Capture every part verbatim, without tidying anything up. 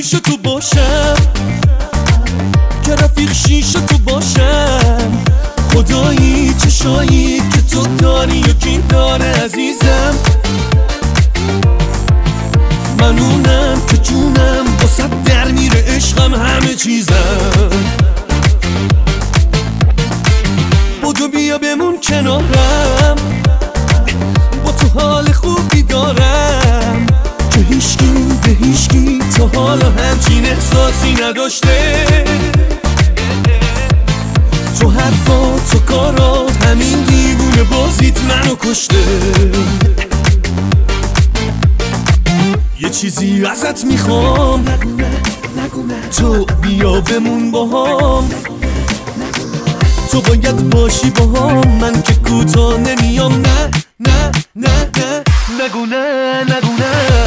پیش تو باشم، که رفیق شیش تو باشم. خدایی چشایی که تو داری و کی داره عزیزم. من اونم که جونم با صد در میره، عشقم همه چیزم. بودو بیا بمون کنارم، با تو حال خوبی دارم که هیچکی به هیچکی تا حالا همچین احساسی نداشته. تو حرفا تو کارات همین دیوونه بازیت منو کشته. یه چیزی ازت میخوام، تو بیا بمون باهام. تو باید باشی باهام، من که کوتاه نمیام. نه نه نه نه نگو نه نگو نه.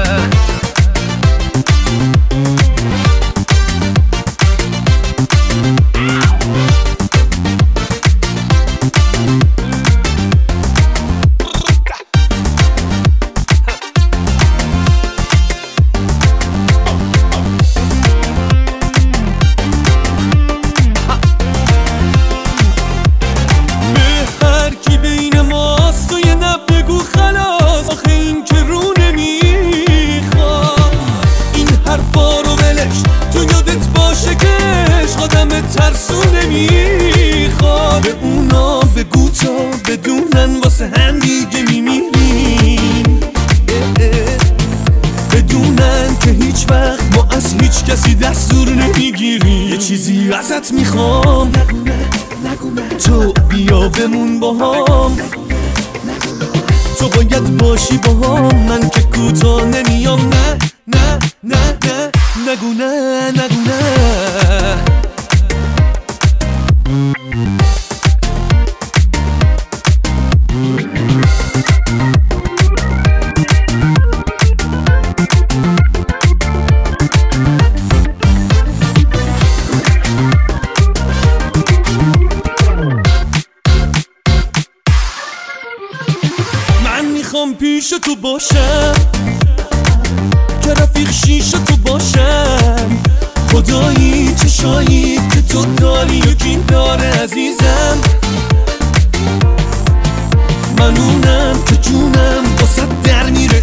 ترسو نمیخواد به اونا بگو تا بدونن واسه هم دیگه میمیریم. بدونن که هیچ وقت ما از هیچ کسی دستور نمیگیریم. یه چیزی ازت میخوام، تو بیا بمون باهام. تو باید باشی باهام، من که کوتاه نمیام. نه نه نه نه نگو نه نگو نه. میخوام پیش تو باشم، که رفیق شیش تو باشم. خدایی چشایی که تو داری و کی داره عزیزم. من اونم که جونم با صد در میره،